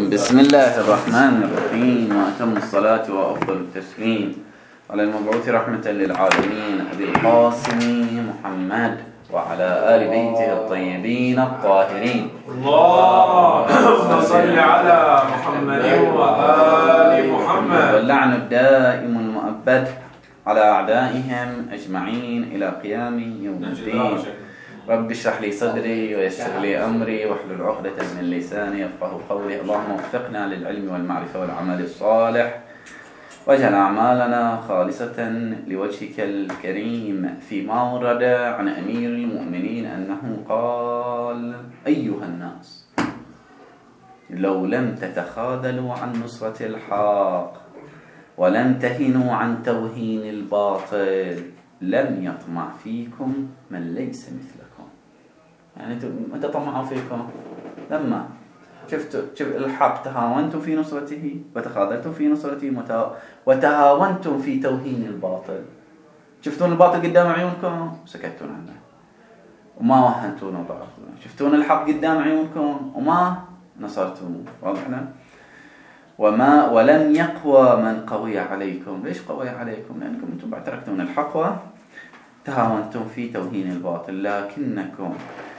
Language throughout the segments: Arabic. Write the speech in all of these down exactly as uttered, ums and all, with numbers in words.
بسم الله الرحمن الرحيم، وأتم الصلاة وأفضل التسليم على المبعوث رحمة للعالمين أبي القاسم محمد وعلى آل بيته الطيبين الطاهرين. اللهم صل على محمد وآل محمد. واللعن الدائم المؤبد على أعدائهم أجمعين إلى قيام يوم الدين. رب اشرح لي صدري ويسر لي أمري واحلل عقدة من لساني يفقه قولي. اللهم وفقنا للعلم والمعرفة والعمل الصالح، واجعل أعمالنا خالصة لوجهك الكريم. فيما ورد عن أمير المؤمنين أنه قال: أيها الناس، لو لم تتخاذلوا عن نصرة الحق ولم تهنوا عن توهين الباطل لم يطمع فيكم من ليس مثلكم. يعني متى طمعوا فيكم؟ لما شفتوا شف الحق تهاونتم في نصرته وتخاذلتم في نصرته وتهاونتم في توهين الباطل. شفتون الباطل قدام عيونكم وسكتون عنه وما وهنتونه وضعفتونه. شفتون الحق قدام عيونكم وما نصرتم. واضحنا؟ وما ولم يقوى من قوي عليكم. ليش قوي عليكم؟ لأنكم أنتم بعد تركتون الحق وتهاونتم في توهين الباطل. لكنكم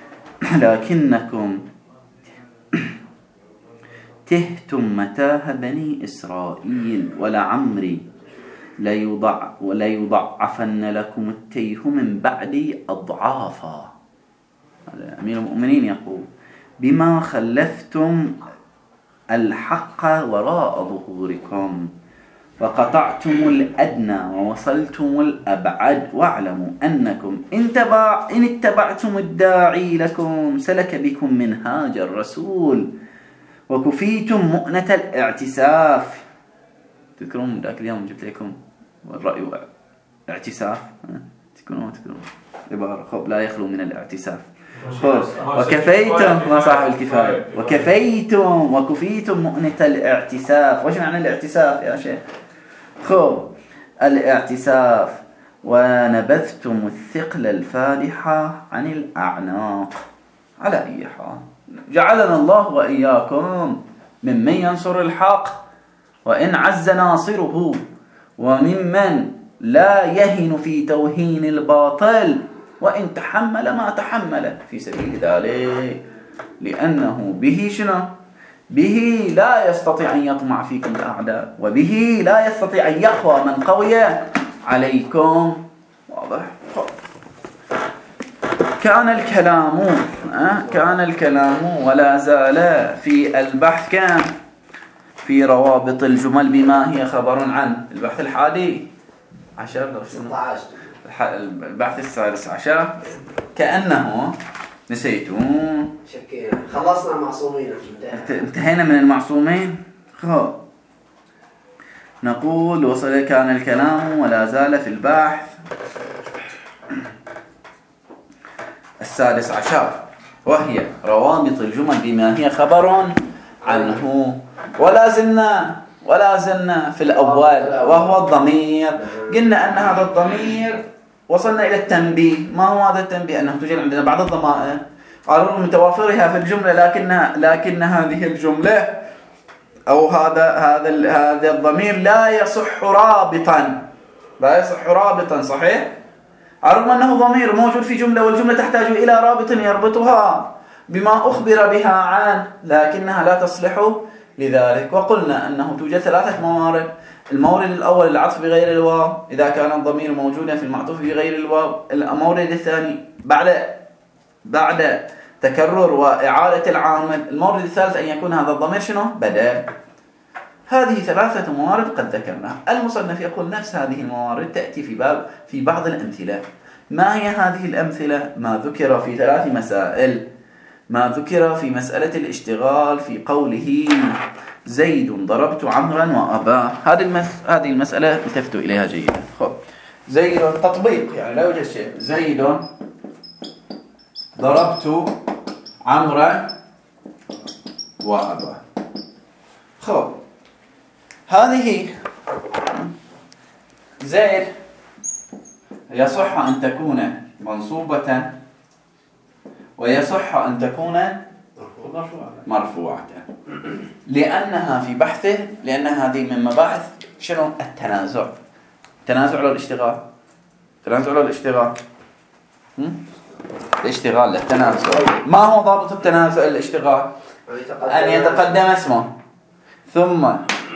لكنكم تهتم متاه بني إسرائيل ولعمري ليضع وليضعفن لكم التيه من بعد أضعافا. أمير المؤمنين يقول: بما خلفتم الحق وراء ظهوركم وقطعتم الأدنى ووصلتم الأبعد، واعلموا أنكم إن, تبع إن اتبعتم الداعي لكم سلك بكم منهاج الرسول وكفيتم مؤنة الاعتساف. تذكرون ذاك اليوم جبت لكم الرأي اعتساف، تذكرون تذكرون عبارة خب لا يخلو من الاعتساف. وكفيتم ما صاحب الكفاية وكفيتم وكفيتم مؤنة الاعتساف. وش معنى الاعتساف يا شيخ؟ خب الاعتساف ونبذتم الثقل الفادحة عن الأعناق. على أي حال جعلنا الله وإياكم ممن ينصر الحق وإن عز ناصره، وممن لا يهن في توهين الباطل وإن تحمل ما تحمل في سبيل ذلك، لأنه به شنو؟ به لا يستطيع أن يطمع فيكم الأعداء، وبه لا يستطيع أن يقوى من قوي عليكم. واضح؟ كان الكلام أه؟ كان الكلام ولا زال في البحث كان في روابط الجمل بما هي خبر عن البحث الحادي عشر البحث السادس عشر. كأنه نسيتون شكينا خلصنا معصومين، انتهينا من المعصومين. خب نقول وصل كان الكلام ولا زال في البحث السادس عشر، وهي روابط الجمل بما هي خبر عنه. ولا زلنا ولا زلنا في الأول وهو الضمير. قلنا أن هذا الضمير وصلنا إلى التنبيه. ما هو هذا التنبيه؟ أنه توجد عندنا بعض الضمائر قالوا متوافرها في الجملة، لكنها لكن هذه الجملة أو هذا هذا هذا الضمير لا يصح رابطا لا يصح رابطا صحيح؟ رغم أنه ضمير موجود في جملة والجملة تحتاج إلى رابط يربطها بما أخبر بها عنه، لكنها لا تصلح لذلك. وقلنا أنه توجد ثلاثة موارد. المورد الأول العطف بغير الواو إذا كان الضمير موجودا في المعطوف بغير الواو. المورد الثاني بعد بعد تكرر وإعادة العامل. المورد الثالث أن يكون هذا الضمير شنو؟ بدل. هذه ثلاثة موارد قد ذكرناها. المصنف يقول نفس هذه الموارد تأتي في باب في بعض الأمثلة. ما هي هذه الأمثلة؟ ما ذكر في ثلاث مسائل. ما ذكر في مسألة الاشتغال في قوله زيد ضربت عمرا وأباه. هذه المس... هذه المسألة التفتوا إليها جيدا. خب زيد تطبيق، يعني لا يوجد شيء. زيد ضربت عمرا وأباه. خب هذه زيد يصح أن تكون منصوبة ويصح أن تكون مرفوعة لأنها في بحثه، لأن هذه من مباحث شنو؟ التنازع. تنازع ولا الاشتغال؟ تنازع ولا الاشتغال؟ هم؟ الاشتغال للتنازع. ما هو ضابط التنازع الاشتغال؟ أن يتقدم اسمه ثم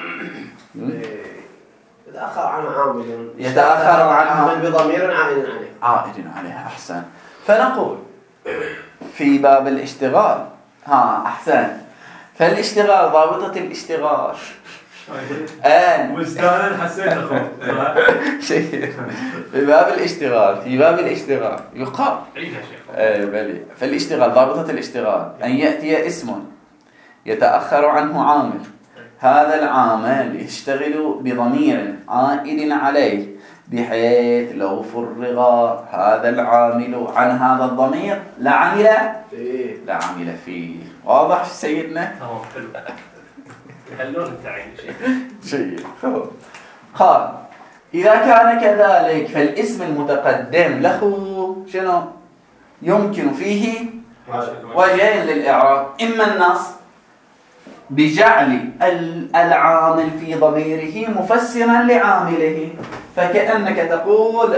يتأخر عن عامل يتأخر عن عامل بضمير عائد عليه عائد عليه. أحسن. فنقول في باب الاشتغال ها أحسن. فالاشتغال ضابطة الاشتغال أن وجدانا حسيت أخوه شيء في باب الاشتغال في باب الاشتغال يقال ايه بلي. فالاشتغال ضابطة الاشتغال أن يأتي اسم يتأخر عنه عامل، هذا العامل يشتغل بضمير عائد عليه، بحيث لو فرغ هذا العامل عن هذا الضمير لعمل لعمل فيه. واضح سيدنا؟ اللون التعيين شيء قال إذا كان كذلك فالاسم المتقدم له شنو يمكن فيه وجهين للإعراب: إما النص بجعل العامل في ضميره مفسرا لعامله، فكأنك تقول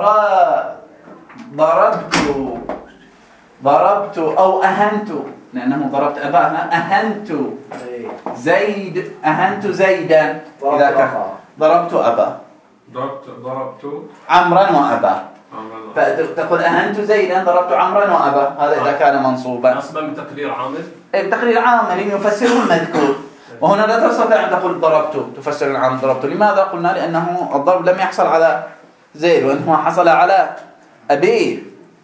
ضربت ضربت أو أهنت، لأنه ضربت أباها، أهنت زيد أهنت زيدا. إذا كان ضربت أبا ضربت ضربت عمرا وأبا، فتقول أهنت زيدا ضربت عمرا وأبا، هذا إذا كان منصوبا نصبا بتقدير عامل. بتقدير عامل يفسره المذكور. وهنا لا تستطيع أن تقول ضربت تفسر العامل ضربت. لماذا قلنا؟ لأنه الضرب لم يحصل على زيد وإنه حصل على أبيه،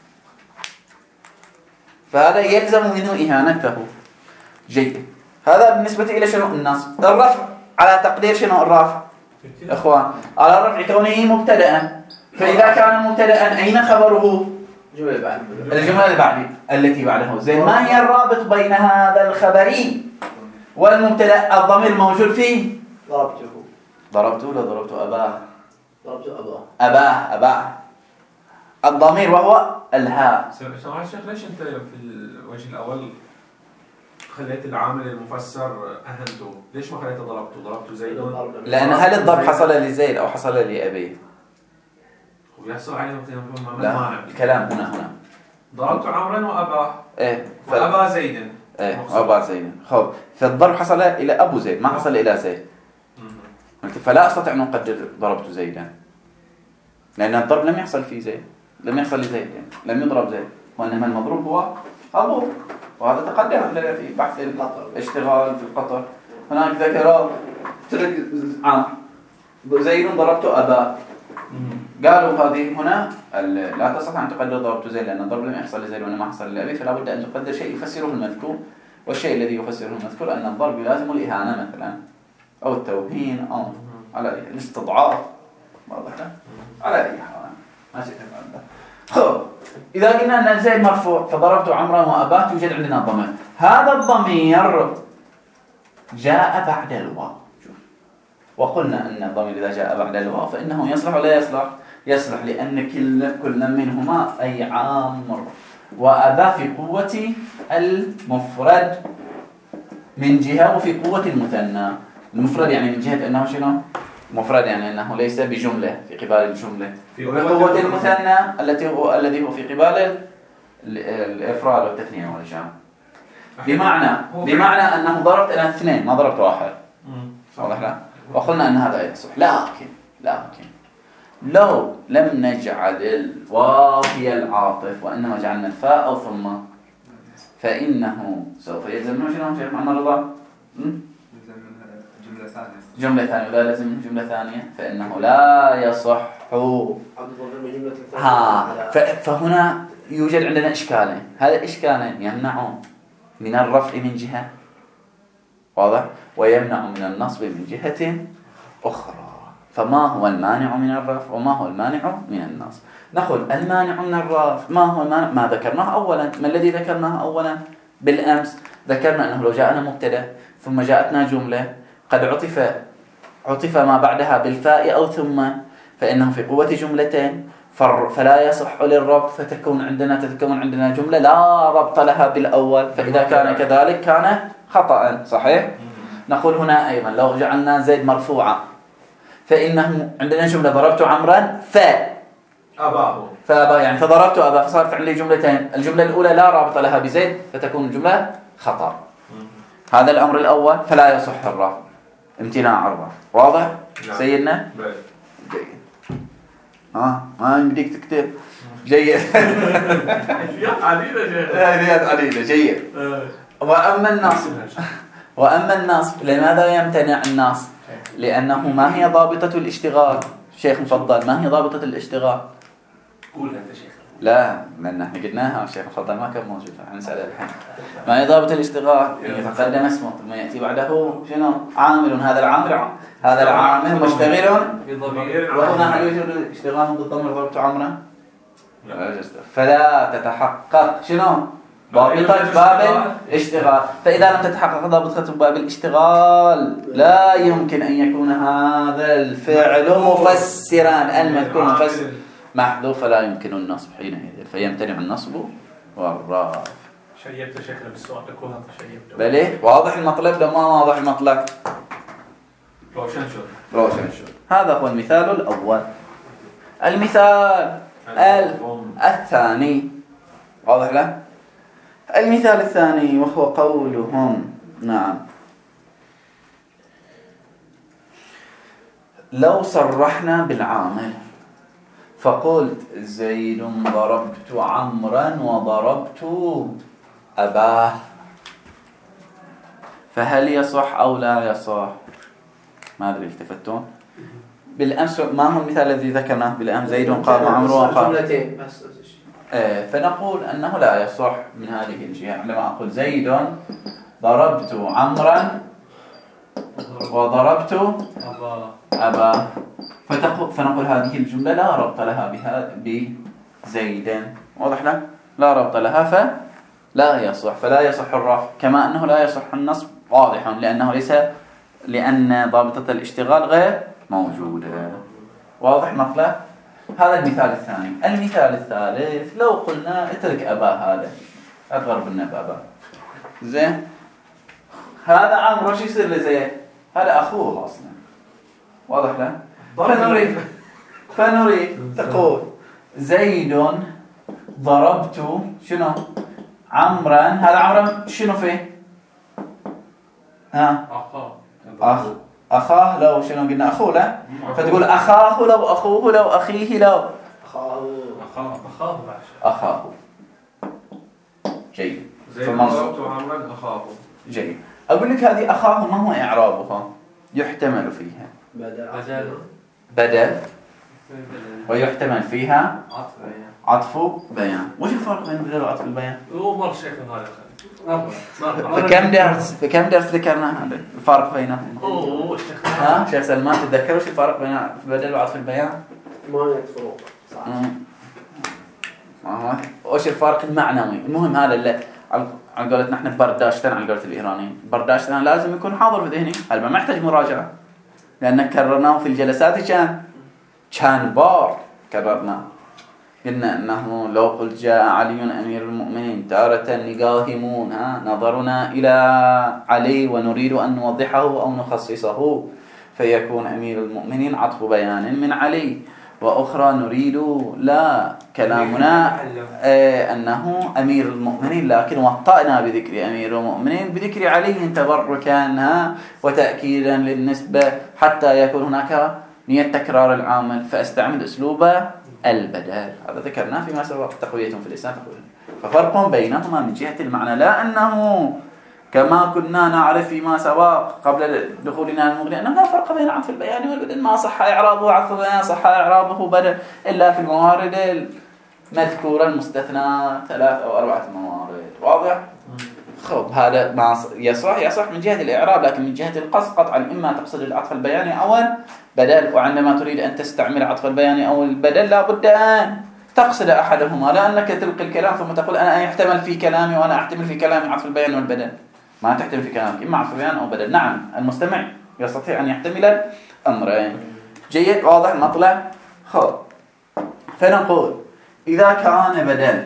فهذا يلزم منه إهانته. جيد. هذا بالنسبة إلى شنو النصب. الرفع على تقدير شنو الرفع إخوان؟ على الرفع كونه مبتدأ، فإذا كان مبتدأ أين خبره؟ الجملة اللي بعد التي بعده. زين، ما هي الرابط بين هذا الخبري والمبتدأ؟ الضمير موجود فيه. ضربته ضربته ولا ضربت أباه؟ ضربت أباه أباه أباه الضمير وهو الهاء. سماحة الشيخ، ليش أنت في الوجه الأول خليت العامل المفسر أهنته؟ ليش ما خليته ضربته؟ ضربته زيد؟ لأن هل الضرب حصل لزيد أو حصل لأبيه؟ ويحصل عليه ما لا، مانع. الكلام هنا هنا ضربت عمرا وأباه. إيه ف... وأبا زيد. إيه وأبا زيد. خب، فالضرب حصل إلى أبو زيد، ما حصل إلى زيد. فلا أستطيع أن أقدر ضربت زيدا، لأن الضرب لم يحصل في زيد، لم يحصل لزيد، لم يضرب زيد، وإنما المضروب هو أبوه. وهذا تقدم لنا في بحث الاشتغال في القطر. هناك ذكر ترك عام زيد ضربت أبا، قالوا هذه هنا لا تستطيع أن تقدر ضربت زيد لأن الضرب لم يحصل لزيد وإنما حصل لأبي، فلا بد أن تقدر شيء يفسره المذكور. والشيء الذي يفسره المذكور أن الضرب يلازم الإهانة مثلا، أو التوهين، أو على الاستضعاف. واضح؟ على أي حال ما شئت بعد. خب، إذا قلنا أن زيد مرفوع فضربت عمرا وأباه، يوجد عندنا الضمير. هذا الضمير جاء بعد الواو. وقلنا أن الضمير إذا جاء بعد الواو فإنه يصلح ولا يصلح؟ يصلح، لأن كل كل منهما أي عامر وأبا في قوة المفرد من جهة، وفي قوة المثنى. المفرد يعني من جهة أنه شنو؟ مفرد يعني أنه ليس بجملة في قبال الجملة، وفي قوة المثنى التي هو الذي هو في قبال الإفراد والتثنية والجمع. بمعنى بمعنى أنه ضربت إلى اثنين ما ضربت واحد. واضح لا؟ وقلنا أن هذا يصح. لكن لكن لو لم نجعل الواو هي العاطف وإنما جعلنا الفاء أو ثم، فإنه سوف يلزمنا شنو شيخ محمد الله؟ جملة ثانية. جملة ثانية لا لازم جملة ثانية، فإنه لا يصح. ها فهنا يوجد عندنا إشكالين. هذا الإشكالين يمنعون من الرفع من جهة، واضح، ويمنع من النصب من جهة أخرى. فما هو المانع من الرفع وما هو المانع من النصب؟ نقول المانع من الرفع ما هو المانع؟ ما ذكرناه أولا. ما الذي ذكرناه أولا بالأمس؟ ذكرنا أنه لو جاءنا مبتدأ ثم جاءتنا جملة قد عطف عطف ما بعدها بالفاء أو ثم، فإنه في قوة جملتين، فلا يصح للربط، فتكون عندنا تتكون عندنا جملة لا ربط لها بالأول، فإذا كان كذلك كان خطأ. صحيح؟ نقول هنا أيضا لو جعلنا زيد مرفوعة فإنه عندنا جملة ضربت عمرا ف أباه فأبا، يعني فضربت أبا، فصارت عندي جملتين. الجملة الأولى لا رابط لها بزيد فتكون الجملة خطأ. هذا الأمر الأول، فلا يصح الرفع، امتناع الرفع. واضح؟ نعم. سيدنا؟ بل. جيد. ها ما يمديك تكتب. جيد. حيثيات عديدة شيخ. حيثيات عديدة. جيد. وأما النصب، وأما النصب لماذا يمتنع النصب؟ لأنه ما هي ضابطة الاشتغال؟ شيخ مفضل، ما هي ضابطة الاشتغال؟ قولها أنت شيخ. لا، لأن احنا قلناها الشيخ مفضل ما كان موجود، نسأله الحين. ما هي ضابطة الاشتغال؟ يتقدم اسمه ثم يأتي بعده شنو؟ عامل، هذا العامل هذا العامل مشتغل بضمير، وهنا هل يوجد اشتغال بالضمير ضربت عمره؟ فلا تتحقق شنو؟ ضابطة باب الاشتغال. فإذا لم تتحقق ضابطة باب الاشتغال لا يمكن أن يكون هذا الفعل مفسرا، المذكور مفسر محذوف، فلا يمكن النصب حينئذ، فيمتنع النصب والرفع. شيبت شكله بالسؤال تكون شيبته. بلى واضح المطلب؟ لو ما واضح المطلب روشن شو روشن شو. هذا هو المثال الأول. المثال الثاني واضح له؟ المثال الثاني وهو قولهم نعم لو صرحنا بالعامل فقلت زيد ضربت عمرا وضربت أباه، فهل يصح أو لا يصح؟ ما أدري التفتون بالأمس. ما هو المثال الذي ذكرناه بالأمس؟ زيد قام عمرو وقام، فنقول أنه لا يصح من هذه الجهة. عندما أقول زيد ضربت عمرا وضربت أباه، فنقول هذه الجملة لا ربط لها بها بزيد. واضح لك؟ لا ربط لها فلا يصح، فلا يصح الرفع، كما أنه لا يصح النصب. واضح لأنه ليس، لأن ضابطة الاشتغال غير موجودة. واضح مطلع؟ هذا المثال الثاني. المثال الثالث لو قلنا اترك أباه، هذا أضرب النب أباه زين، هذا عمرو شو يصير لزيد؟ هذا أخوه أصلا. واضح له؟ فنريد فنريد تقول زيد ضربت شنو؟ عمرا، هذا عمرا شنو فيه؟ ها؟ أخ أخاه لو شنو قلنا أخوه لا؟ فتقول أخاه لو أخوه لو أخيه لو أخاه أخاه أخاه. جيد. زيد ضربت عمرا أخاه. جيد. أقول لك هذه أخاه ما هو إعرابها؟ يحتمل فيها بدل بدل ويحتمل فيها عطف بيان. وش الفرق بين بدل وعطف البيان؟ هو مر شيخ هذا فكم درس فكم درس ذكرنا هذا الفرق بينهم؟ اوه شيخ ها شيخ سلمان تتذكر وش الفرق بين بدل وعطف البيان؟ ما يكفروا صح. ما هو وش الفرق المعنوي؟ المهم هذا اللي على قولتنا احنا برداشتنا، على قولة الإيرانيين برداشتنا لازم يكون حاضر في ذهني. هذا ما محتاج مراجعة لأن كررناه في الجلسات كان كان بار كررناه. قلنا أنه لو قلت جاء علي أمير المؤمنين تارة نقاهمون، ها نظرنا إلى علي ونريد أن نوضحه أو نخصصه، فيكون أمير المؤمنين عطف بيان من علي، وأخرى نريد لا كلامنا آه أنه أمير المؤمنين لكن وطأنا بذكر أمير المؤمنين بذكر علي تبركا وتأكيدا للنسبة حتى يكون هناك نية تكرار العامل، فأستعمل أسلوب البدل. هذا ذكرناه فيما سبق، تقوية في الإسلام. ففرق بينهما من جهة المعنى، لا أنه كما كنا نعرف فيما سبق قبل دخولنا المغني أنه لا فرق بين عطف البيان والبدل، ما صح إعرابه عطف البيان صح إعرابه بدل إلا في الموارد المذكورة المستثنى ثلاث أو أربعة موارد. واضح؟ خب هذا ما يصح يصح من جهة الإعراب، لكن من جهة القصد قطعا إما تقصد العطف البياني أو البدل، وعندما تريد أن تستعمل عطف البياني أو البدل لا بد أن تقصد أحدهما، لأنك تلقي الكلام ثم تقول أنا يحتمل في كلامي وأنا أحتمل في كلامي عطف البيان والبدل. ما تحتمل في كلامك إما عطف بيان أو بدل. نعم المستمع يستطيع أن يحتمل الأمرين. جيد. واضح المطلع؟ خب فنقول إذا كان بدل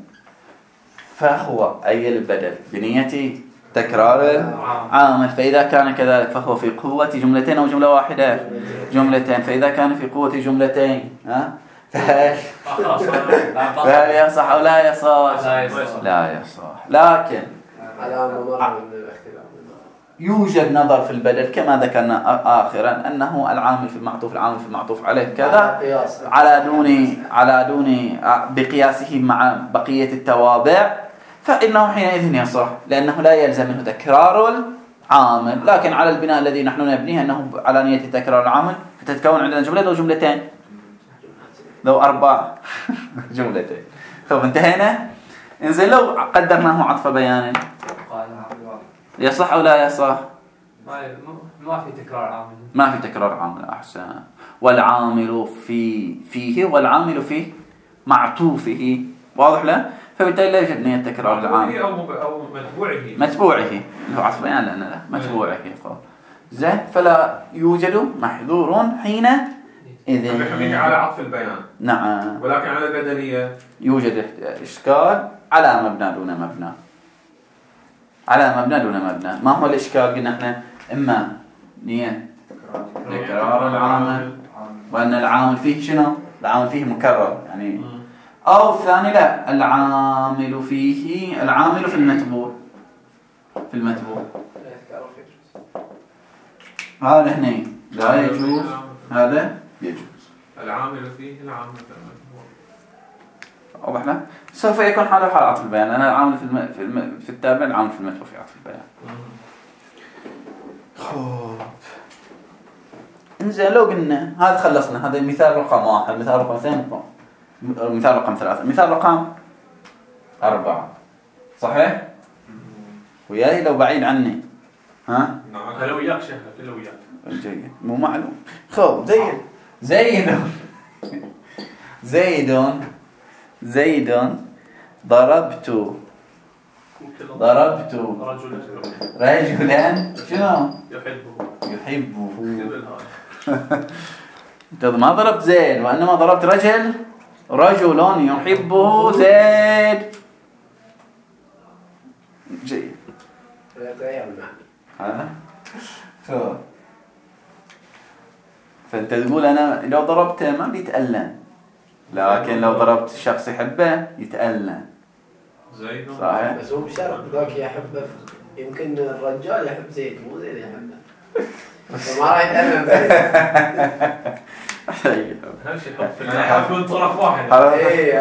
فهو أي البدل بنية تكرار العامل، فإذا كان كذلك فهو في قوة جملتين أو جملة واحدة جملتين، فإذا كان في قوة جملتين ها فهل فهل يصح أو لا يصح؟ لا يصح. لكن على ممر من الاختلاف يوجد نظر في البدل كما ذكرنا آخرا أنه العامل في المعطوف العامل في المعطوف عليه كذا على دون على دون بقياسه مع بقية التوابع، فإنه حينئذ يصح لأنه لا يلزم منه تكرار العامل. لكن على البناء الذي نحن نبنيه أنه على نية تكرار العامل فتتكون عندنا جملة أو جملتين لو أربع جملتين. طب انتهينا. انزل لو قدرناه عطف بيان يصح أو لا يصح؟ ما في تكرار عامل. ما في تكرار عامل. أحسن. والعامل في فيه والعامل في معطوفه واضح له، فبالتالي لا يوجد نية تكرار العامل أو أو متبوعه متبوعه اللي هو عطف بيان لأن له متبوعه زين، فلا يوجد محذور حين إذن يحمله على عطف البيان. نعم. ولكن على البدنية يوجد إشكال على مبنى دون مبنى. على مبنى دون مبنى. ما هو الإشكال؟ قلنا احنا إما نية تكرار العامل وأن العامل فيه شنو؟ العامل فيه مكرر يعني، أو الثاني لا العامل فيه العامل في المتبوع في المتبوع هذا هنا لا يجوز، هذا يجوز. العامل فيه العامل في المتبوع واضح له؟ سوف يكون حاله حال عطف البيان، أنا العامل في الم... في, الم... في التابع العامل في المتبوع في عطف البيان. خوب انزين لو قلنا هذا خلصنا، هذا مثال رقم واحد، مثال رقم اثنين، مثال رقم ثلاثة، مثال رقم أربعة صحيح؟ وياي لو بعيد عني ها؟ نعم هلا وياك شهر هلا وياك جيد مو معلوم. خوب زيد زيد زيد زيد ضربت ضربت رجلا شنو؟ يحبه يحبه. انت ما ضربت زيد وانما ضربت رجل رجل يحبه زيد. جيد. ها فانت تقول انا لو ضربته ما بيتألم، لكن لو ضربت شخص يحبه يتألم. زيد صحيح. بس هو بشرط ذاك يحبه، يمكن الرجال يحب زيد مو زيد يحبه فما راح يتألم زيد. هل شيء حب في الحب من طرف واحد. ايه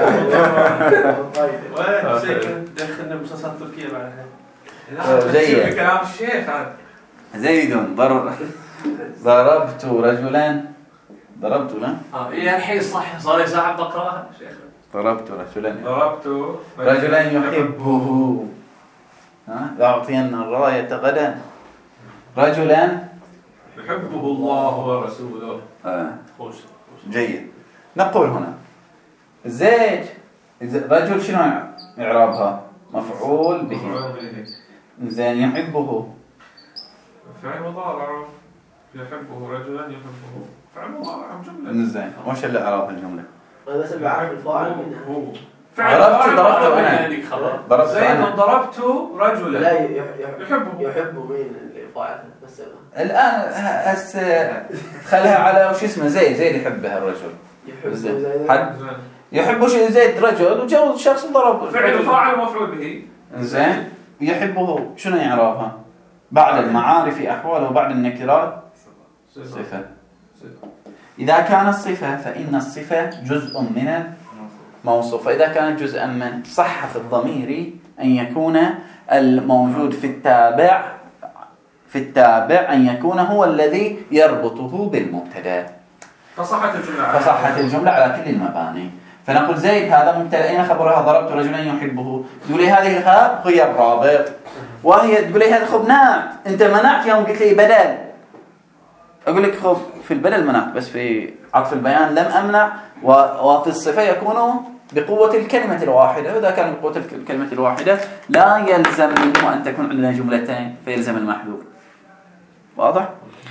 وين زيد دخلنا مسلسلات تركية بعدها. زيد كلام الشيخ هذا. زيد ضرب ضربت رجلا ضربت لا اه ايه الحين صح صار لي ساعه بقراها شيخ. ضربت رجلا ضربت رجلا يحبه. ها أعطينا الراية غدا رجلا يحبه الله ورسوله. آه. جيد. نقول هنا زيد رجل شنو إعرابها؟ مفعول به. زين يحبه فعل مضارع. يحبه رجلا يحبه فعل مضارع جملة. زين وش اللي إعراب الجملة؟ انا بس بعرف الفاعل منها. ضربت ضربت أنا ضربت زيد أنا ضربت رجلا. لا يحبه يحبه يحبه مين اللي فاعل بس الآن هس خلها على وش اسمه زيد زيد يحبها الرجل. يحبه زين. زيد حد يحبه شيء زيد رجل وجو شخص ضرب فعل فاعل مفعول به. زين يحبه شنو يعرفها؟ بعد المعارف أحوال وبعد النكرات صفة. إذا كانت صفة فإن الصفة جزء من الموصوف، فإذا كانت جزءا من صح في الضمير أن يكون الموجود في التابع في التابع أن يكون هو الذي يربطه بالمبتدا، فصحت الجملة فصحت الجملة على كل المباني. فنقول زيد هذا مبتدا، أين خبرها؟ ضربت رجلا يحبه. تقول لي هذه الهاء هي الرابط، وهي تقول لي هذا خب نعت أنت منعت يوم قلت لي بدل، أقول لك خب في البدل منعت بس في عطف البيان لم أمنع، وفي الصفة يكون بقوة الكلمة الواحدة، وإذا كان بقوة الكلمة الواحدة لا يلزم منه أن تكون عندنا جملتين فيلزم المحذوف. واضح؟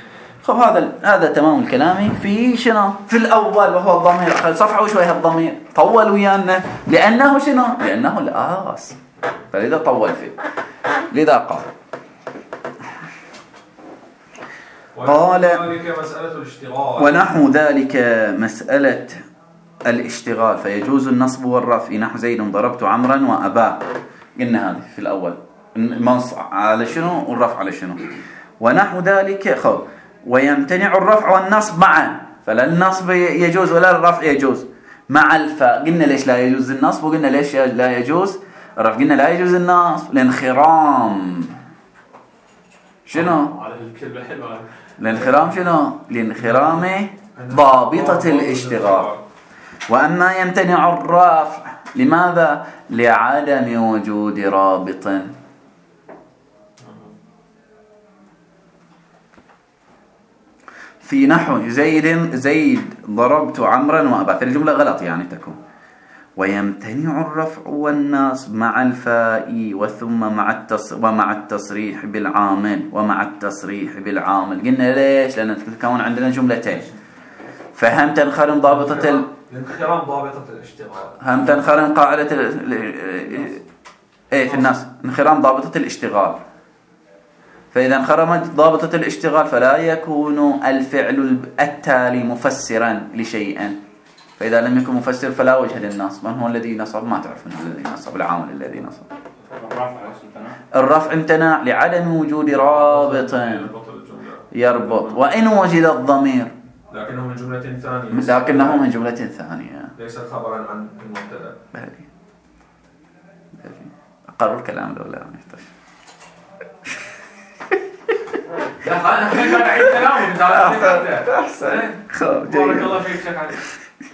خب هذا هذا تمام الكلام في شنو؟ في الأول وهو الضمير. صفحوا شوية الضمير، طول ويانا لأنه شنو؟ لأنه الآس، فلذا طول فيه. لذا قال قال ونحو ذلك مسألة الاشتغال فيجوز النصب والرفع نحو زيد ضربت عمرا وأباه. قلنا هذه في الأول المنصب على شنو والرفع على شنو. ونحو ذلك خب ويمتنع الرفع والنصب معا، فلا النصب يجوز ولا الرفع يجوز مع الفاء. قلنا ليش لا يجوز النصب وقلنا ليش لا يجوز الرفع. قلنا لا يجوز النصب لانخرام شنو؟ على الكلمة حلوة. لانخرام شنو؟ لانخرام ضابطة الاشتغال. وأما يمتنع الرفع لماذا؟ لعدم وجود رابط. في نحو زيد زيد ضربت عمرا وأبا، في الجملة غلط يعني تكون. ويمتنع الرفع والنصب مع الفاء وثم مع التص ومع التصريح بالعامل ومع التصريح بالعامل. قلنا ليش؟ لأن تكون عندنا جملتين. فهم تنخرم ضابطة ال... الانخرام ضابطة الاشتغال. هم تنخرم قاعدة ال... ايه في الناس انخرام ضابطة الاشتغال. فإذا انخرمت ضابطة الاشتغال فلا يكون الفعل التالي مفسرا لشيء. فإذا لم يكن مفسر فلا وجه للنصب. من هو الذي نصب؟ ما تعرف من الذي نصب، العامل الذي نصب. الرفع امتنع لعدم وجود رابط يربط، وإن وجد الضمير لكنه من جملة ثانية. لكنه من جملة ثانية ليس خبرا عن المبتدا. بلي بلي أقرر الكلام لو لا يحتاج. لا خلينا نعيد كلامه. أحسن خب جيد. بارك الله فيك شيخ علي.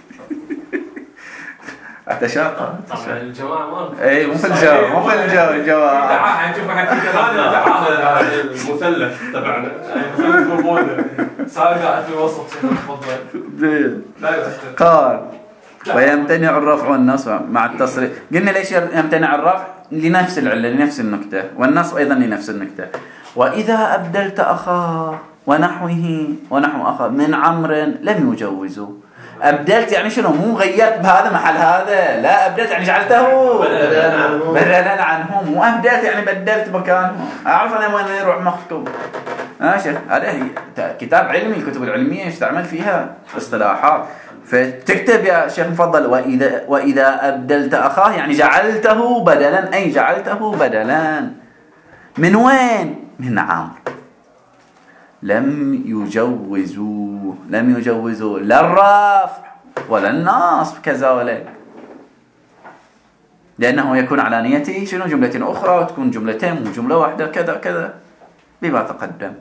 أتشاقى طبعا الجماعة ما اي مو في الجو مو في الجو الجواب. تعال نشوف احنا في كلامنا المثلث تبعنا المثلث برمودا صار قاعد في الوسط. تفضل. قال ويمتنع الرفع والنصب مع التصريح. قلنا ليش يمتنع الرفع؟ لنفس العلة لنفس النكتة، والنصب أيضا لنفس النكتة. وإذا أبدلت أخاه ونحوه ونحو أخاه من عمر لم يجوزوا. أبدلت يعني شنو؟ مو غيرت بهذا محل هذا، لا أبدلت يعني جعلته بدلا عنهم. مو أبدلت يعني بدلت مكانهم. أعرف أنا وين يروح مخطوب. ماشي هذا كتاب علمي، الكتب العلمية يستعمل فيها اصطلاحات. فتكتب يا شيخ مفضل وإذا وإذا أبدلت أخاه يعني جعلته بدلا، أي جعلته بدلا من وين؟ من عمرو. لم يجوزوا لم يجوزوا لا الرفع ولا النصب كذا ولا، لأنه يكون على نيته شنو جملة أخرى وتكون جملتين وجملة واحدة كذا كذا بما تقدم.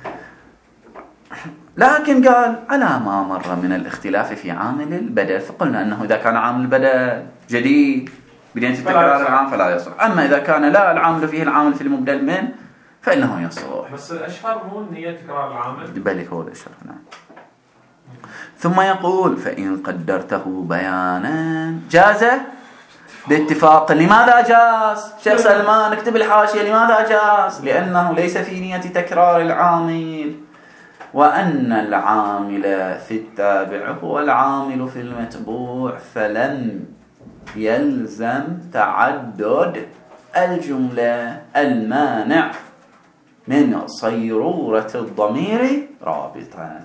لكن قال على ما مر من الاختلاف في عامل البدل، فقلنا أنه إذا كان عامل البدل جديد بدين تكرار العام فلا يصح. أما إذا كان لا العامل فيه العامل في المبدل من فإنه يصح. بس الأشهر مو النية تكرار العامل. بالك هو الأشهر. نعم. ثم يقول فإن قدرته بيانا جاز باتفاق. لماذا جاز؟ شيخ سلمان اكتب الحاشية لماذا جاز؟ لأنه ليس في نية تكرار العامل، وأن العامل في التابع هو العامل في المتبوع، فلم يلزم تعدد الجملة المانع من صيرورة الضمير رابطا.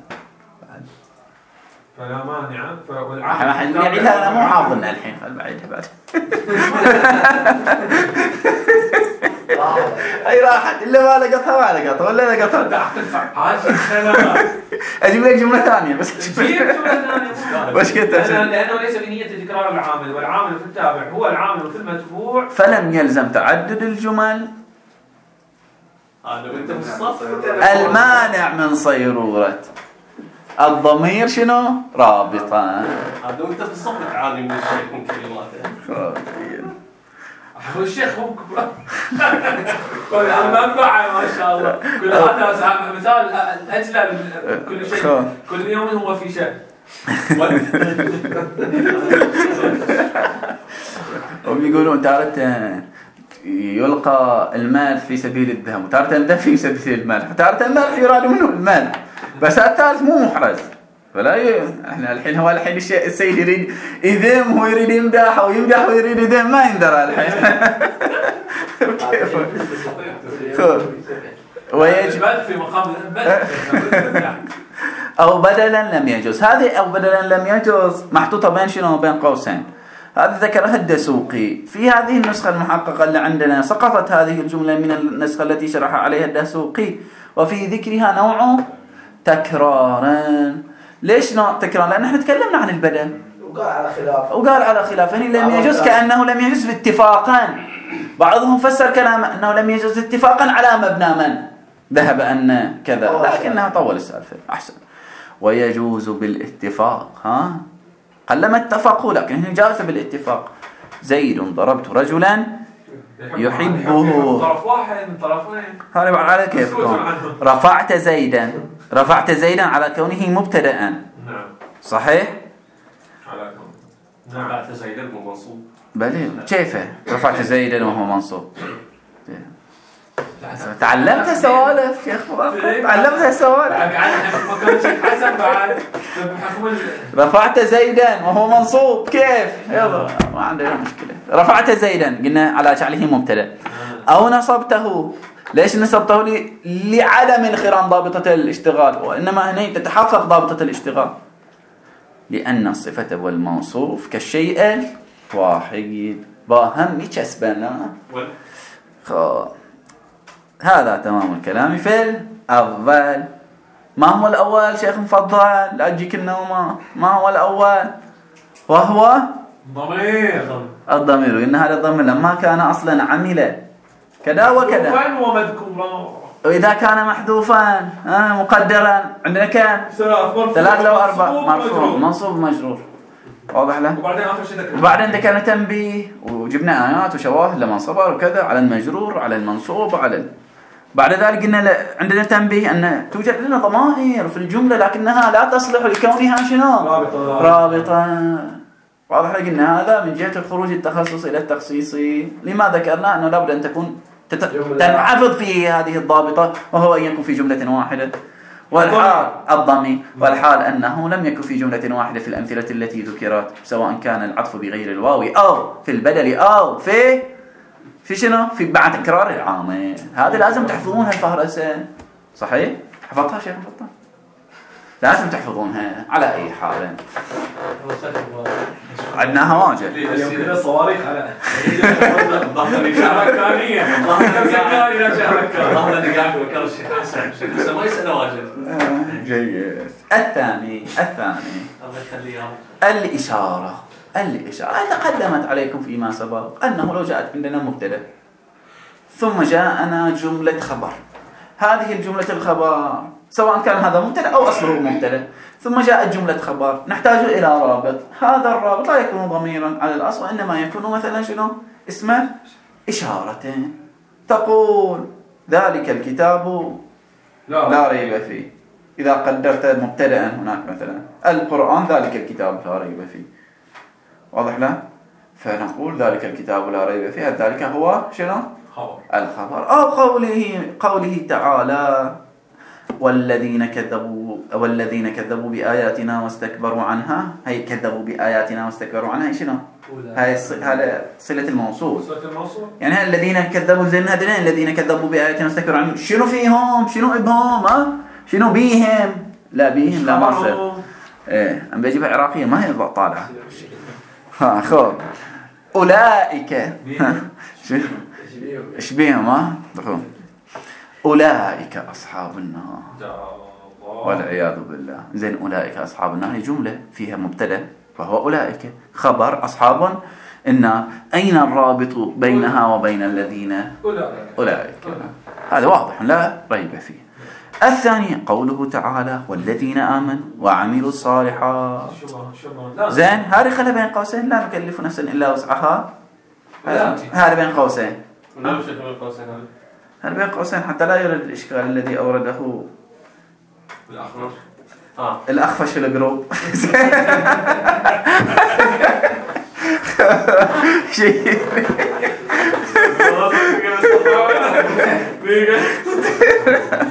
فلا مانع. والعامل نعيدها أنا مو حافظنا الحين فالبعيدها بعد. أي راحت إلا ما لقطها ما لقطها ولا لقطها. أجيب لك جملة ثانية بس. جيب جملة ثانية. وش كنت؟ لأنه ليس بنية تكرار العامل، والعامل في التابع هو العامل في المتبوع، فلم يلزم تعدد الجمل هذا وانت بالصف المانع من صيرورة الضمير شنو؟ رابطا. هذا وانت بالصف تعاني من الشيخ من كلماته. هو الشيخ هو كبر. أنا منبعه ما شاء الله. كل هذا مثال أجل كل شيء. كل يوم هو في شيء. هم يقولون تارة يلقى المال في سبيل الذهب، وتارة الذهب في سبيل المال، وتارة المال يراد منه المال. بس الثالث مو محرز. فلا ي... احنا الحين هو الحين الشيء السيد يريد يذم هو يريد يمدح ويمدح ويريد يذم ما يندرى الحين. كيف؟ ويجب في مقام أو بدلا لم يجوز. هذه أو بدلا لم يجوز محطوطة بين شنو بين قوسين. هذا ذكرها الدسوقي في هذه النسخة المحققة اللي عندنا. سقطت هذه الجملة من النسخة التي شرح عليها الدسوقي وفي ذكرها نوع تكرارا. ليش نوع تكرار؟ لأن احنا تكلمنا عن البدل وقال على خلاف وقال على خلاف يعني لم يجوز كأنه لم يجوز اتفاقا. بعضهم فسر كلام أنه لم يجوز اتفاقا على مبنى من ذهب أن كذا، لكنها طول السالفة أحسن. ويجوز بالاتفاق. ها قلما اتفقوا لكن هنا جاءت بالاتفاق. زيد ضربت رجلا يحبه. طرف واحد من طرفين. هذا على كيف رفعت زيدا. رفعت زيدا على كونه مبتدأ. نعم صحيح. على كونه نعم. رفعت زيدا وهو منصوب. بلى كيف رفعت زيدا وهو منصوب؟ تعلمت سوالف شيخ تعلمت سوالف. رفعت زيدا وهو منصوب كيف؟ يلا ما عندنا مشكلة. رفعت زيدا قلنا على جعله مبتدأ أو نصبته. ليش نصبته؟ لي لعدم انخرام ضابطة الاشتغال، وإنما هنا تتحقق ضابطة الاشتغال لأن الصفة والموصوف كالشيء واحد باهم يكسبنا. خب هذا تمام الكلام في الأول. ما هو الأول شيخ مفضل؟ لا تجيك النومة. ما هو الأول؟ وهو ضمير. الضمير. إن هذا الضمير لما كان أصلا عمل كذا وكذا ومذكورا. وإذا كان محذوفا آه مقدرا عندنا كان ثلاث لو أربع مرفوع منصوب مجرور. واضح له؟ وبعدين آخر شيء ذكر. وبعدين ذكرنا تنبيه وجبنا آيات وشواهد لمن صبر وكذا على المجرور على المنصوب على ال... بعد ذلك قلنا عندنا تنبيه أن توجد لنا ضمائر في الجملة لكنها لا تصلح لكونها شنو؟ رابطة. رابطة. واضح له؟ قلنا هذا من جهة الخروج التخصص إلى التخصيصي. لما ذكرنا أنه لابد أن تكون تت... تنحفظ في هذه الضابطة وهو أن يكون في جملة واحدة. والحال الضمير والحال أنه لم يكن في جملة واحدة في الأمثلة التي ذكرت سواء كان العطف بغير الواو أو في البدل أو في في شنو في بعد تكرار العامل. هذا لازم تحفظونها الفهرسة. صحيح؟ حفظتها شيخ مفضل؟ لازم تحفظونها على أي حال. عندنا واجب كذا صواريخ على شهركانية الله قاعد بكر الشيخ حسن الشيخ حسن ما يسأل واجب. جيد. الثاني الثاني الله يخليه الإشارة. الإشارة تقدمت عليكم فيما سبق أنه لو جاءت عندنا مبتدأ ثم جاءنا جملة خبر. هذه الجملة الخبر سواء كان هذا مبتدأ أو أصله مبتدأ ثم جاءت جملة خبر نحتاج إلى رابط. هذا الرابط لا يكون ضميرا على الأصل وإنما يكون مثلا شنو اسمه إشارة. تقول ذلك الكتاب لا, لا ريب فيه. إذا قدرت مبتدأ هناك مثلا القرآن ذلك الكتاب لا ريب فيه. واضح له؟ فنقول ذلك الكتاب لا ريب فيه ذلك هو شنو الخبر. أو قوله قوله تعالى والذين كذبوا والذين كذبوا بآياتنا واستكبروا عنها. هي كذبوا بآياتنا واستكبروا عنها شنو؟ هاي هذا صلة الموصول. يعني الذين كذبوا زين هذين الذين كذبوا بآياتنا واستكبروا عنها شنو فيهم؟ شنو ابهم؟ ها؟ شنو بيهم؟ لا بيهم لا مصر. ايه ام بجيبها عراقية ما هي طالعة. ها خذ أولئك ايش بيهم ها؟ أولئك أصحاب النار والعياذ بالله. زين أولئك أصحاب النار هي جملة فيها مبتدأ فهو أولئك خبر أصحاب النار. أين الرابط بينها وبين الذين؟ أولئك. هذا واضح لا ريب فيه. الثاني قوله تعالى والذين آمنوا وعملوا الصالحات. زين هذه خلها بين قوسين لا نكلف نفسا إلا وسعها. هذا بين قوسين. نعم شيخ بين قوسين هذا. هذا بين قوسين حتى لا يرد الإشكال الذي أورده الأخفش. آه. الأخفش في الجروب. شيء.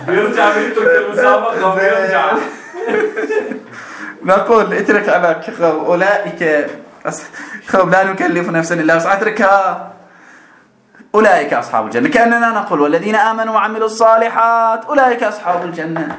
بيرجع بيترك المسابقة وبيرجع. نقول اترك على أولئك خب لا نكلف نفسا إلا وسعها اتركها أولئك أصحاب الجنة، كأننا نقول والذين آمنوا وعملوا الصالحات أولئك أصحاب الجنة.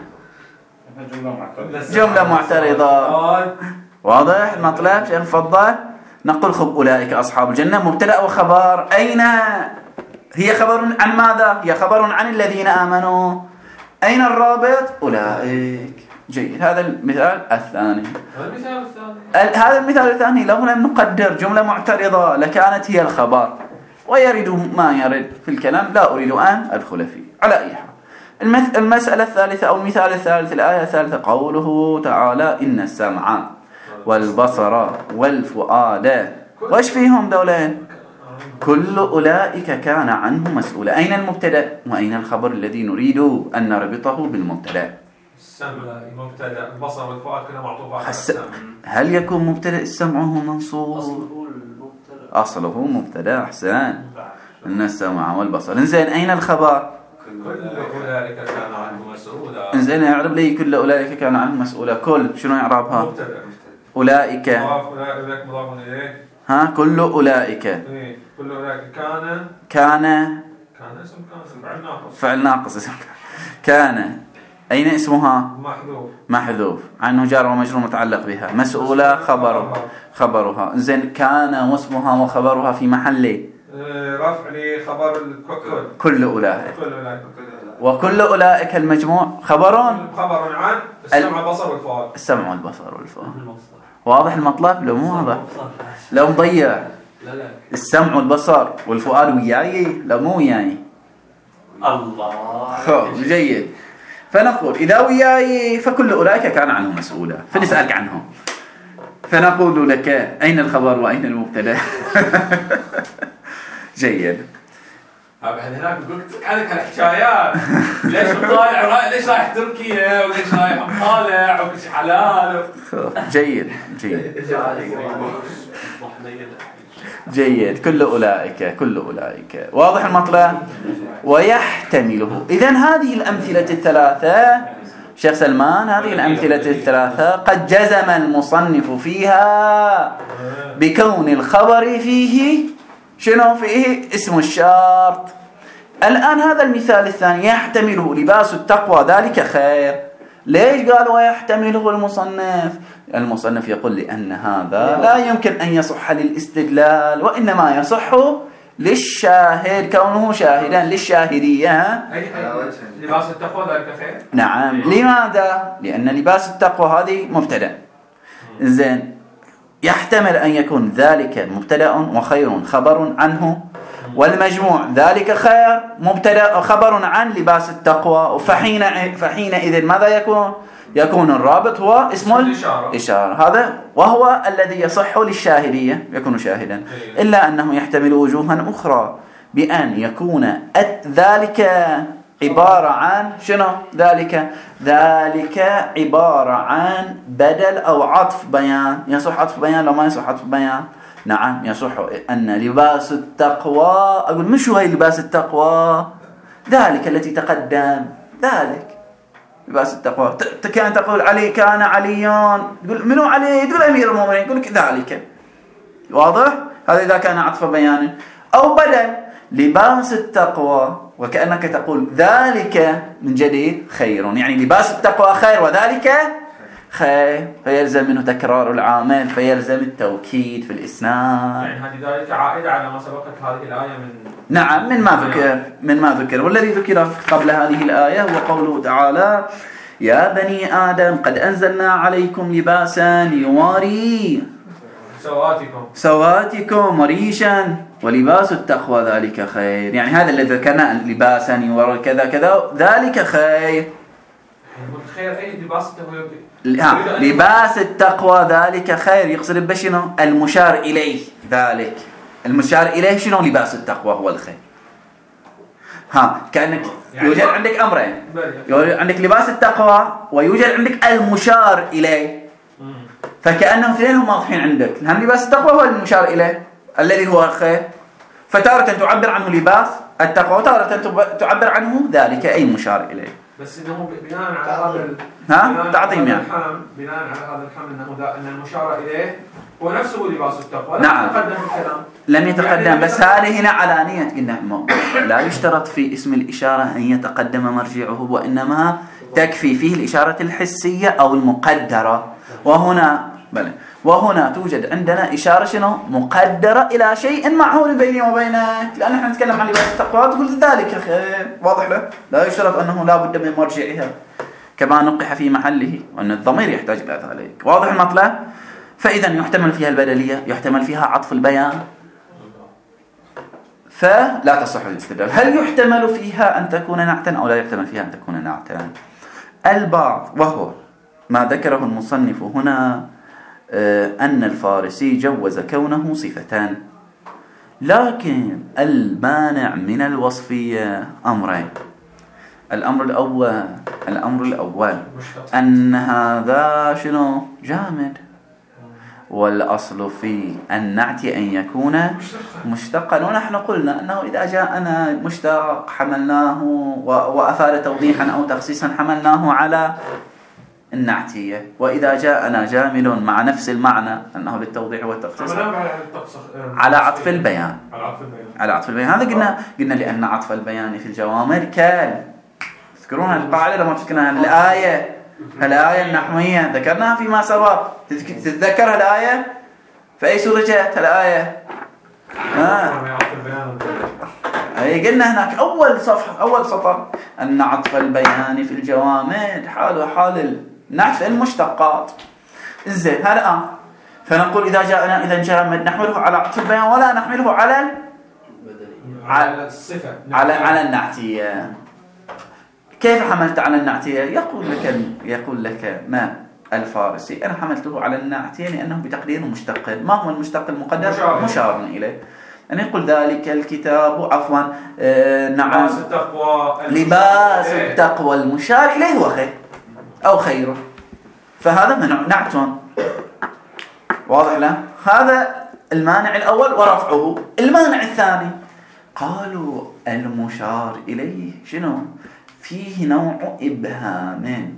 جملة معترضة. واضح المطلب شيخ؟ تفضل. نقول خب أولئك أصحاب الجنة مبتدأ وخبر، أين هي؟ خبر عن ماذا؟ هي خبر عن الذين آمنوا. أين الرابط؟ أولئك. جيد. هذا المثال الثاني. المثال الثاني هذا المثال الثاني لو لم نقدر جملة معترضة لكانت هي الخبر، ويرد ما يرد في الكلام لا أريد أن أدخل فيه. على أي حال المسألة الثالثة أو المثال الثالث، الآية الثالثة قوله تعالى إن السمع والبصر والفؤاد وإيش فيهم دولين؟ كل أولئك كان عنه مسؤولا. أين المبتدأ وأين الخبر الذي نريد أن نربطه بالمبتدأ؟ السمع مبتدأ، البصر والفؤاد كلها معطوفة على حس... السمع. هل يكون مبتدأ السمع هو منصوب؟ أصله مبتدأ. أحسن. إن السمع والبصر. إنزين أين الخبر؟ كل أولئك كان عنه مسؤولا. إنزين يعرب لي كل أولئك كان عنه مسؤولا. كل شنو يعربها؟ مبتدأ. أولئك. مضاف أولئك مضاف إليه. ها كل أولئك. إيه كل أولئك كان. كان. كان اسم كان فعل ناقص. فعل ناقص اسم كان. أين اسمها؟ محذوف. محذوف عنه جار ومجرور متعلق بها. مسؤولة خبرها خبرها. إنزين كان واسمها وخبرها في محل رفع لخبر الكل. كل أولئك. كل أولئك. وكل أولئك المجموع خبر خبر عن السمع والبصر والفؤاد. السمع والبصر والفؤاد. واضح المطلب؟ لو مو واضح لو مضيع. السمع والبصر والفؤاد وياي لو مو وياي. الله. خب جيد. فنقول إذا وياي فكل أولئك كان عنه مسؤولا، فنسألك عنهم فنقول لك أين الخبر وأين المبتدأ؟ جيد. بعد هناك يقول لك عليك الحكايات. ليش طالع؟ ليش رايح تركيا؟ وليش رايح مطالع؟ وكل شيء حلال. جيد جيد جيد. كل أولئك كل أولئك. واضح المطلب؟ ويحتمله. إذن هذه الأمثلة الثلاثة شيخ سلمان، هذه الأمثلة الثلاثة قد جزم المصنف فيها بكون الخبر فيه شنو؟ فيه اسم الشرط. الآن هذا المثال الثاني يحتمله لباس التقوى ذلك خير. ليش قال ويحتمله المصنف؟ المصنف يقول لأن هذا لا يمكن أن يصح للاستدلال، وإنما يصح للشاهد كونه شاهدا للشاهدية. لباس التقوى ذلك خير. نعم. لماذا؟ لأن لباس التقوى هذه مبتدأ. زين يحتمل أن يكون ذلك مبتدأ وخير خبر عنه، والمجموع ذلك خير مبتدأ خبر عن لباس التقوى. فحين فحينئذ ماذا يكون؟ يكون الرابط هو اسم الإشارة. هذا وهو الذي يصح للشاهدية يكون شاهدا. إلا أنه يحتمل وجوها أخرى بأن يكون ذلك عبارة عن شنو؟ ذلك ذلك عبارة عن بدل أو عطف بيان. يصح عطف بيان لو ما يصح عطف بيان؟ نعم يصح. أن لباس التقوى أقول مش هو لباس التقوى ذلك التي تقدم. ذلك لباس التقوى. كان تقول علي كان عليون، تقول منو علي؟ تقول أمير المؤمنين، يقول لك ذلك. واضح؟ هذا إذا كان عطف بيان. أو بدل لباس التقوى وكأنك تقول ذلك من جديد خير، يعني لباس التقوى خير وذلك خير، فيلزم منه تكرار العامل، فيلزم التوكيد في الإسناد. يعني هذه ذلك عائدة على ما سبقت هذه الآية من نعم من ما ذكر من ما ذكر والذي ذكر قبل هذه الآية هو قوله تعالى يا بني آدم قد أنزلنا عليكم لباسا يواري سواتكم سواتكم وريشا ولباس التقوى ذلك خير. يعني هذا الذي ذكرنا لباسا يواري كذا كذا ذلك خير. خير أي لباس التقوى؟ لباس التقوى ذلك خير يقصد بشنو؟ المشار إليه. ذلك المشار إليه شنو؟ لباس التقوى هو الخير. ها كأنك يوجد عندك أمرين، يوجد عندك لباس التقوى ويوجد عندك المشار إليه، فكأنهم اثنينهم واضحين عندك. هم لباس التقوى هو المشار إليه الذي هو الخير، فتارة تعبر عنه لباس التقوى وتارة تعبر عنه ذلك أي المشار إليه. بس انه بناء على هذا ها تعظيم يعني بناء على هذا الحمل انه ان المشار اليه هو نفسه لباس التقوى. نعم. لم يتقدم الكلام. لم يتقدم يعني بس هذه هنا علانية. قلنا لا يشترط في اسم الإشارة أن يتقدم مرجعه، وإنما تكفي فيه الإشارة الحسية أو المقدرة. وهنا بل وهنا توجد عندنا إشارة شنو مقدرة إلى شيء معهول بيني وبينك، لأن احنا نتكلم عن لباس التقوى تقول ذلك واضح له لا يشترط أنه لا بد من مرجعها كما نقح في محله، وأن الضمير يحتاج إلى ذلك. واضح المطلب؟ فإذا يحتمل فيها البدلية، يحتمل فيها عطف البيان، فلا تصح الاستدلال. هل يحتمل فيها أن تكون نعتا أو لا يحتمل فيها أن تكون نعتا؟ البعض، وهو ما ذكره المصنف هنا أن الفارسي جوز كونه صفتان، لكن المانع من الوصفية أمرين. الأمر الأول الأمر الأول أن هذا شنو جامد، والأصل في النعت أن يكون مشتقا، ونحن قلنا أنه إذا جاءنا مشتق حملناه وأفاد توضيحا أو تخصيصا حملناه على النعتية، وإذا جاءنا جامل مع نفس المعنى أنه للتوضيح والتخصيص على عطف البيان. على عطف البيان هذا قلنا قلنا لأن عطف البيان في الجوامر كال. تذكرون القاعدة لما تذكرنا الآية الآية النحوية ذكرناها فيما سبق، تتذكرها الآية في أي سورة جاءت الآية؟ آه. أي قلنا هناك أول صفحة أول سطر أن عطف البيان في الجوامد حاله حال النعت المشتقات. إزاي هذا آه. فنقول إذا جاءنا إذا جامد نحمله على عطف البيان ولا نحمله على على الصفة على على النعتية. كيف حملت على النعتية؟ يقول لك يقول لك ما الفارسي أنا حملته على النعتية لأنه بتقدير مشتق. ما هو المشتق المقدر؟ مشار, مشار إليه. أن يقول ذلك الكتاب عفوا آه نعم لباس التقوى لباس التقوى المشار إليه هو خير أو خيره، فهذا منع نعت واضح له. هذا المانع الأول ورفعه. المانع الثاني قالوا المشار إليه شنو؟ فيه نوع إبهام.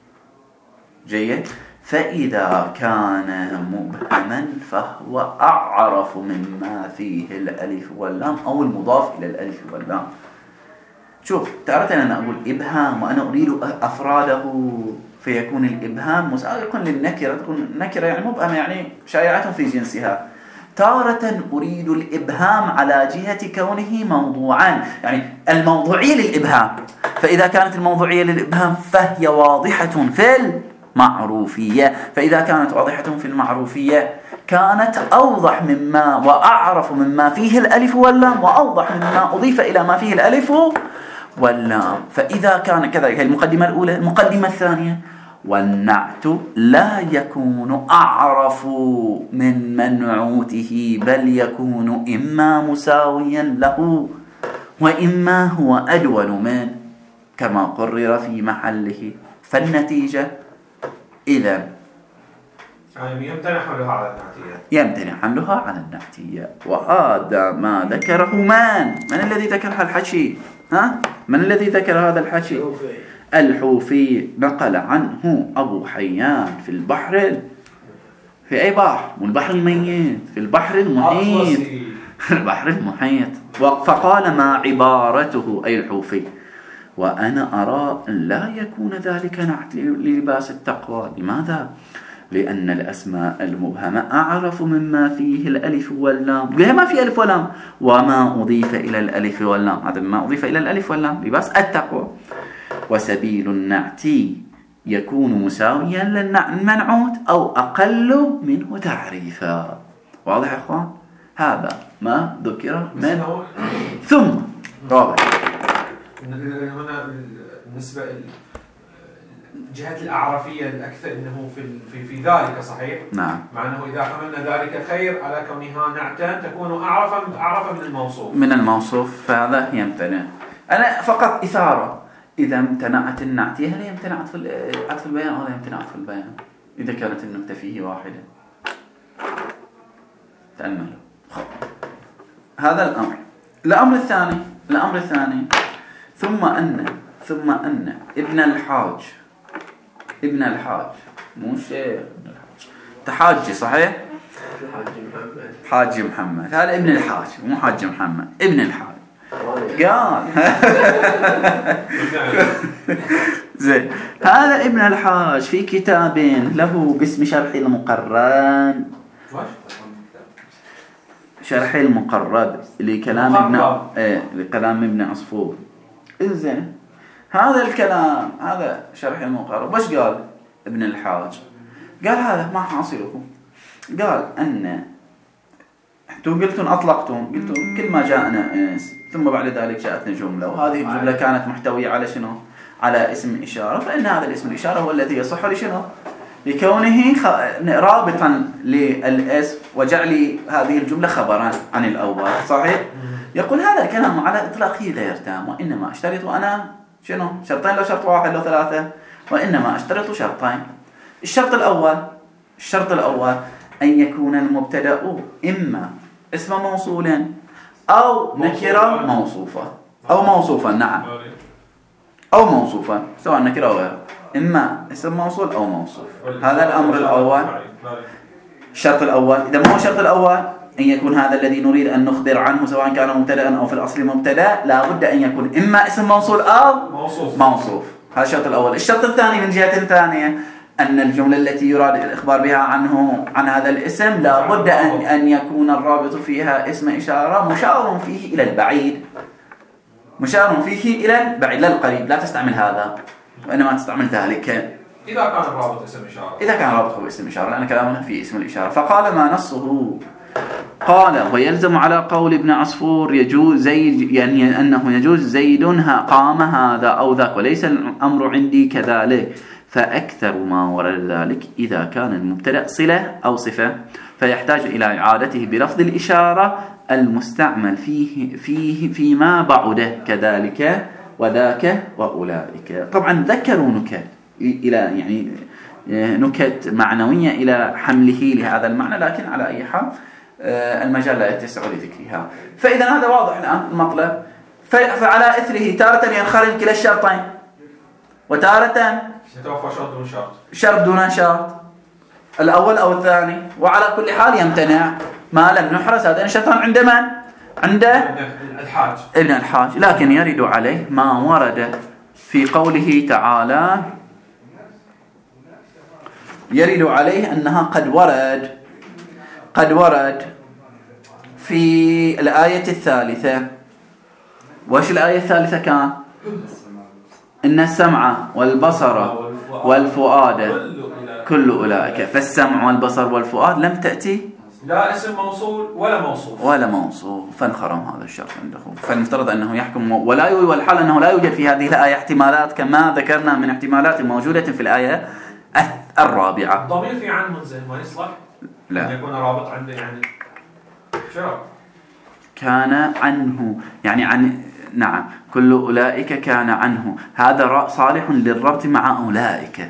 جيد. فإذا كان مبهما فهو أعرف مما فيه الألف واللام أو المضاف إلى الألف واللام. شوف تارة أنا أقول إبهام وأنا أريد أفراده فيكون الإبهام مسابقا للنكرة، تكون نكرة يعني مبهمة يعني شائعة في جنسها. تارة أريد الإبهام على جهة كونه موضوعا، يعني الموضوعية للإبهام. فإذا كانت الموضوعية للإبهام فهي واضحة في المعروفية، فإذا كانت واضحة في المعروفية كانت أوضح مما وأعرف مما فيه الألف واللام وأوضح مما أضيف إلى ما فيه الألف واللام. فإذا كان كذلك المقدمة الأولى. المقدمة الثانية والنعت لا يكون أعرف من منعوته بل يكون إما مساويا له وإما هو أدول من كما قرر في محله. فالنتيجة إذن يعني يمتنع حملها على النعتية يمتنع حملها على النعتية. وهذا ما ذكره من من الذي ذكر هالحكي؟ ها من الذي ذكر هذا الحكي؟ الحوفي. نقل عنه أبو حيان في البحر في أي بحر؟ البحر الميت، في البحر المحيط البحر المحيط. فقال ما عبارته أي الحوفي وأنا أرى لا يكون ذلك نعت للباس التقوى. لماذا؟ لأن الأسماء المبهمة أعرف مما فيه الألف واللام. ما في ألف واللام وما أضيف إلى الألف واللام، هذا ما أضيف إلى الألف واللام لباس التقوى. وسبيل النعت يكون مساويا للمنعوت أو أقل منه تعريفا. واضح يا أخوان؟ هذا ما ذكر من ثم رابع هنا بالنسبة جهة الأعرفية الأكثر أنه في في في ذلك صحيح. نعم. مع أنه إذا حملنا ذلك خير على كونها نعتا تكون أعرف أعرف من الموصوف. من الموصوف فهذا يمتنع. أنا فقط إثارة. إذا امتنعت النعتية هل يمتنعت في عطف البيان أو لا يمتنعت في البيان؟ إذا كانت النكتة فيه واحدة. تأملوا. هذا الأمر. الأمر الثاني الأمر الثاني ثم أن ثم أن ابن الحاج ابن الحاج مو الشيخ تحاجي صحيح؟ الحاج محمد حاج محمد هذا ابن الحاج مو حاج محمد ابن الحاج قال زين هذا ابن الحاج في كتاب له باسم شرح المقران شرح المقرب لكلام ابن ايه لكلام ابن عصفور. زين هذا الكلام هذا شرح المقرب وش قال ابن الحاج؟ قال هذا ما حاصلكم، قال أن انتم قلتم أطلقتم قلتم كل ما جاءنا ثم بعد ذلك جاءتنا جملة، وهذه الجملة كانت محتوية على شنو؟ على اسم إشارة، فإن هذا الاسم الإشارة هو الذي يصح لشنو؟ لكونه خ... رابطا للاسم وجعل هذه الجملة خبرا عن الأول. صحيح؟ يقول هذا الكلام على إطلاقه لا يرتام، وإنما أشترط أنا شنو؟ شرطين لو شرط واحد لو ثلاثة، وإنما أشترط شرطين. الشرط الأول الشرط الأول أن يكون المبتدأ إما اسم موصول أو نكرة موصوفة أو موصوفا. نعم أو موصوفا سواء نكرة أو غير، إما اسم موصول أو موصوف. هذا الأمر الأول. الشرط الأول إذا ما هو الشرط الأول أن يكون هذا الذي نريد أن نخبر عنه سواء كان مبتدأ أو في الأصل مبتدأ لا بد أن يكون إما اسم موصول أو موصوف, موصوف. هذا الشرط الأول. الشرط الثاني من جهة ثانية أن الجملة التي يراد الإخبار بها عنه عن هذا الاسم لا بد أن, أن يكون الرابط فيها اسم إشارة مشار فيه إلى البعيد، مشار فيه إلى البعيد لا القريب. لا تستعمل هذا وإنما تستعمل ذلك إذا كان الرابط اسم إشارة إذا كان الرابط هو اسم إشارة لأن كلامنا في اسم الإشارة. فقال ما نصه قال ويلزم على قول ابن عصفور يجوز زيد، يعني أنه يجوز زيد قام هذا أو ذاك وليس الأمر عندي كذلك، فأكثر ما ورد ذلك إذا كان المبتدأ صلة أو صفة فيحتاج إلى إعادته بلفظ الإشارة المستعمل فيه فيه فيما بعده كذلك وذاك وأولئك. طبعا ذكروا نكت إلى يعني نكت معنوية إلى حمله لهذا المعنى، لكن على أي حال المجال لا يتسع لذكرها. فإذا هذا واضح الآن المطلب. فعلى إثره تارة ينخرج كلا الشرطين وتارة يتوفى شرط دون شرط شرط دون شرط الأول أو الثاني، وعلى كل حال يمتنع ما لم نحرز. هذا شرطان عند من؟ عند الحاج ابن الحاج. لكن يرد عليه ما ورد في قوله تعالى، يرد عليه أنها قد ورد قد ورد في الآية الثالثة. وش الآية الثالثة كان؟ إن السمع والبصر والفؤاد كل أولئك. فالسمع والبصر والفؤاد لم تأتي لا اسم موصول ولا موصوف ولا موصوف، فانخرم هذا الشرط عنده. فالمفترض أنه يحكم ولا يوجد، والحال أنه لا يوجد في هذه الآية احتمالات كما ذكرنا من احتمالات موجودة في الآية الرابعة. ضمير في عن منزل ما يصلح لا يكون رابط عنده يعني شرط كان عنه يعني عن نعم كل أولئك كان عنه. هذا صالح للربط مع أولئك.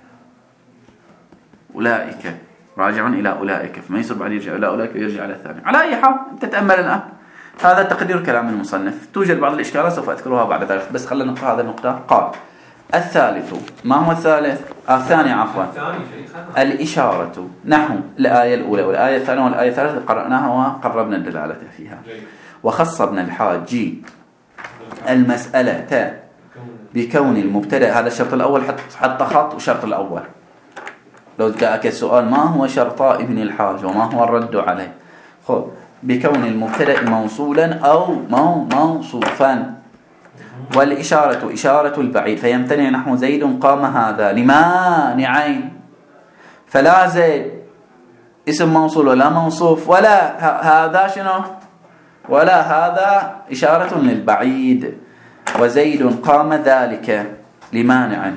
أولئك راجعون إلى أولئك، فما يصير بعد يرجع إلى أولئك ويرجع إلى الثاني. على أي حال تتأمل الآن هذا تقدير كلام المصنف. توجد بعض الإشكالات سوف أذكرها بعد ذلك، بس خلينا نقرأ هذا النقطة. قال الثالث. ما هو الثالث؟ آه الثاني عفوا الإشارة نحو الآية الأولى والآية الثانية والآية الثالثة قرأناها وقربنا الدلالة فيها. وخص ابن الحاج المسألة بكون المبتدأ، هذا الشرط الأول حط خط وشرط الأول. لو جاءك السؤال ما هو شرطاء ابن الحاج وما هو الرد عليه، خذ بكون المبتدأ موصولا أو مو موصوفا، والإشارة إشارة البعيد فيمتنع نحو زيد قام هذا لمانعين. فلا زيد اسم موصول ولا موصوف ولا هذا شنو ولا هذا إشارة للبعيد. وزيد قام ذلك لمانع،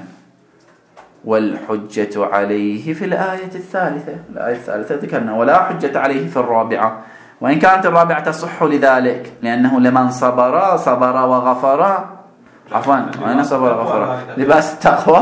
والحجة عليه في الآية الثالثة. الآية الثالثة ذكرنا ولا حجة عليه في الرابعة، وإن كانت الرابعة تصح لذلك لأنه لمن صبر صبر وغفر عفوا وأنا صبر وغفر لباس التقوى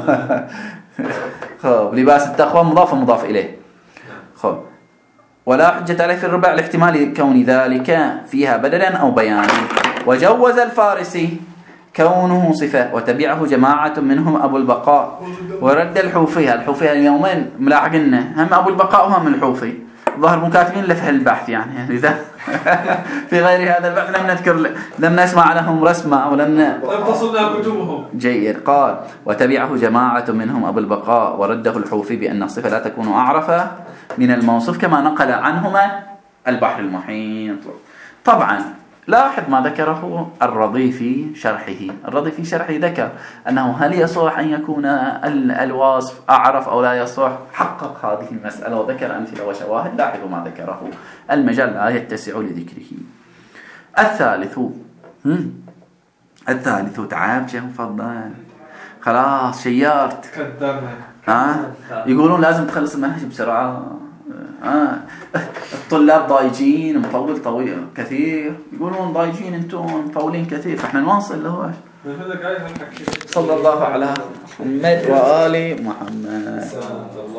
خب لباس التقوى مضاف مضاف إليه. خب ولا حجة عليه في الربع لاحتمال كون ذلك فيها بدلا أو بيانا. وجوز الفارسي كونه صفة. وتبعه جماعة منهم أبو البقاء ورد الحوفي. الحوفي اليومين ملاحقنا هم أبو البقاء وهم الحوفي، ظهر مكاتبين لفه البحث يعني لذا في غير هذا البحث لم نذكر، لم نسمع لهم رسمة ولم لم تصلنا كتبهم. جيد. قال وتبعه جماعة منهم أبو البقاء ورده الحوفي بأن الصفة لا تكون أعرف من الموصوف كما نقل عنهما البحر المحيط. طبعا لاحظ ما ذكره الرضي في شرحه. الرضي في شرحه ذكر أنه هل يصح أن يكون الوصف أعرف أو لا يصح، حقق هذه المسألة وذكر أمثلة وشواهد. لاحظوا ما ذكره، المجال لا يتسع لذكره. الثالث هم. الثالث تعبت يا مفضل، خلاص شيرت كذبنا. ها يقولون لازم تخلص المنهج بسرعة. آه. الطلاب ضايجين، مطول طويل كثير، يقولون ضايجين انتم مطولين كثير، فاحنا نواصل له. صلى الله على محمد وآل محمد.